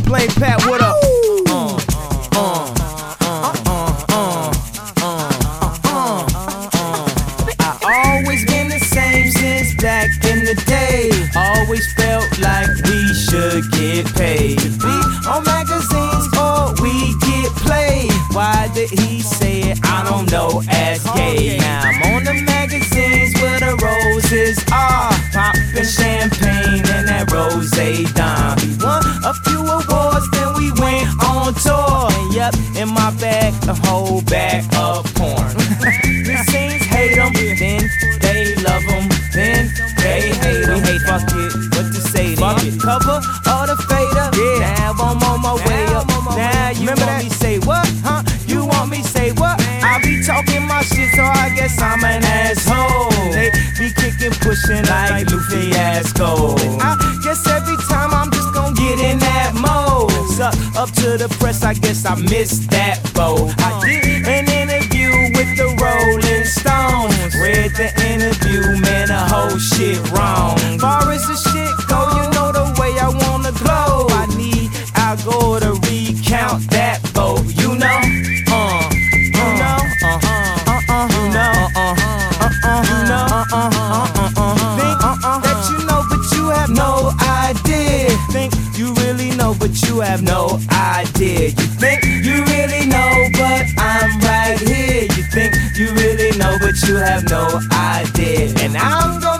Blame Pat, what up? I always been the same since back in the day. Always felt like we should get paid to be on magazines or we get played. Why did he say it? I don't know, ask Gay. Now I'm on the magazines where the roses are, popping champagne and that rose dime. We won a few awards, then we went on tour. And yep, in my bag, a whole bag of porn. The scenes hate them, then they love them, then they hate them. We hate, fuck it, what to say then? Fuck it. Cover of the fader, yeah. Now I'm on my way up. Now you remember want me say what, huh? You want me say what? I be talking my shit, so I guess I'm an asshole. They be kicking, pushing like Lou Fiasco. I guess every time I'm just gon' get in that mode. Suck up to the press, I guess I missed that boat. I did an interview with the Rolling Stones. Read the interview, man, the whole shit wrong. Far as the shit go, you know the way I wanna glow. I need Al Gore to recount that vote, you know? That you know, but you have no idea. Think you really know, but you have no idea. You think you really know, but I'm right here. You think you really know, but you have no idea. And I'm gonna